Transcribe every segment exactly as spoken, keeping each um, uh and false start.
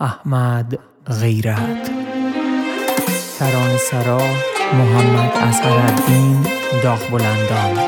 احمد غیرت. ترانه‌سرا محمد اظهرالدین داغبلندان.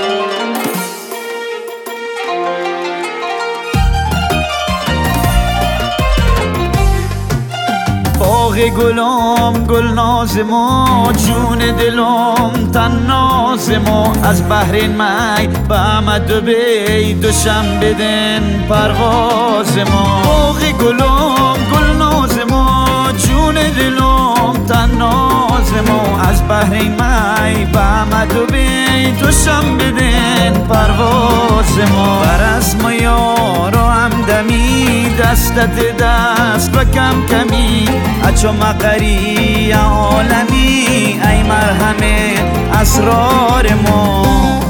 باغ گلم گلناز ما، جون دلم تناز ما، از بحرین می به احمدآبی دوشم بدن پرواز ما. باغ گلم گلناز ما، جون دلم تناز ما، از بحرین می به احمدآبی دوشم بدن پرواز ما. برس ما یارو همدمی، دستت دست و کم کمی، اچو مقری عالمی، ای مرهم اسرار ما.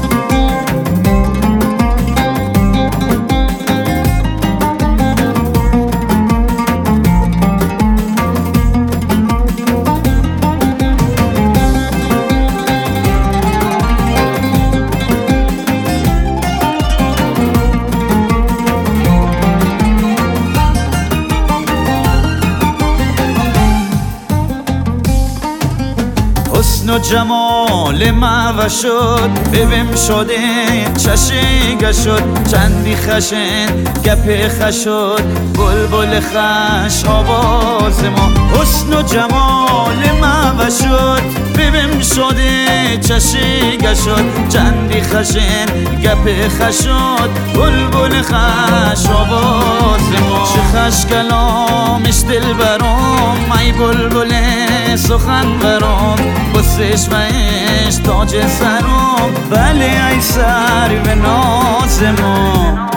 حسن و جمال معوه شد، ببین شده چشیگه شد، چندی خشن گپ خش شد، بلبل خش آواز ما. حسن و جمال معوه شد، ببین شده چشیگه شد، چندی خشن گپ خش شد، بلبل خش آواز ما. چه خش کلامش دل برام، ای بلبل سخن برام، بسش و اش تاج سرم، بله ای سر و ناز ما.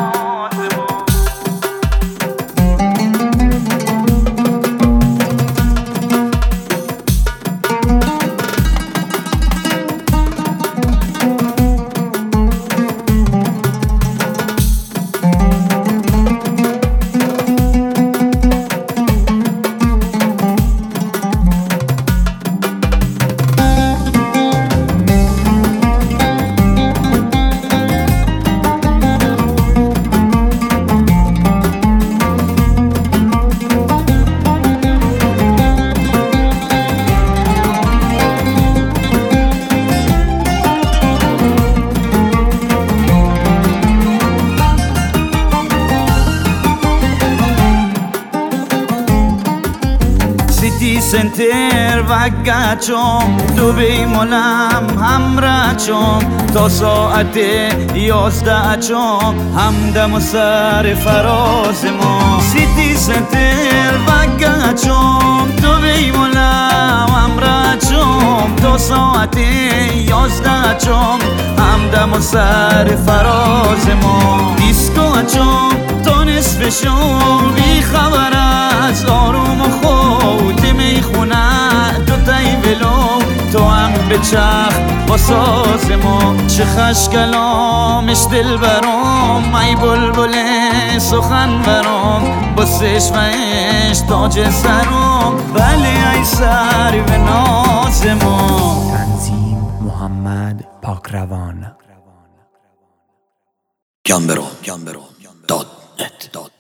سیتی سنتر و گچم، دوبی ملم همراه چم، تا ساعت یازده چم، همدم و سر فراز ما. سیتی سنتر و گچم، دوبی ملم همراه چم، تا ساعت یازده چم، همدم و سر فراز ما. دیسکو چم تا نصف شب، بی خبر از آروم و خود میخونه، دو تای ولو تو هم به چرخ با ساز ما. چه خش کلامش دل برام، ای بلبل سخن برام، بسش و اش تاج سرم، بله ای سر و ناز ما. تنظیم محمد پاکروان. گمبرو دات نت